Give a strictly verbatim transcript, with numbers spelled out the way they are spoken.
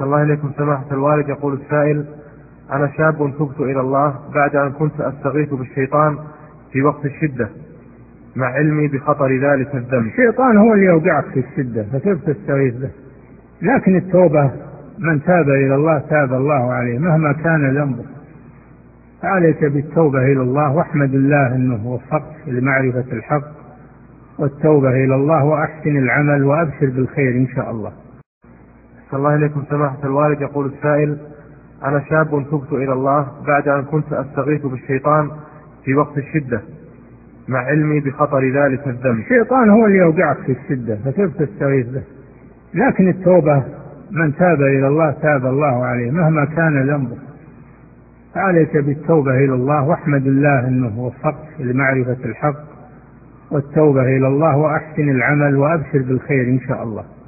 صلى الله عليكم سماحة الوالد. يقول السائل: أنا شاب تبت إلى الله بعد أن كنت أستغيث بالشيطان في وقت الشدة مع علمي بخطر ذلك الذنب. الشيطان هو اللي يوقعك في الشدة فكيف تستغيث به؟ لكن التوبة، من تاب إلى الله تاب الله عليه مهما كان ذنبه. عليك بالتوبة إلى الله، واحمد الله أنه وفقك لمعرفة الحق والتوبة إلى الله، وأحسن العمل وأبشر بالخير إن شاء الله. صلى الله عليكم سماحة الوالد. يقول السائل: أنا شاب تبت إلى الله بعد أن كنت أستغيث بالشيطان في وقت الشدة مع علمي بخطر ذلك الذنب. الشيطان هو اللي يوقعك في الشدة فكيف تستغيث به؟ لكن التوبة، من تاب إلى الله تاب الله عليه مهما كان ذنبه. عليك بالتوبة إلى الله، واحمد الله أنه وفقك لمعرفة الحق والتوبة إلى الله، وأحسن العمل وأبشر بالخير إن شاء الله.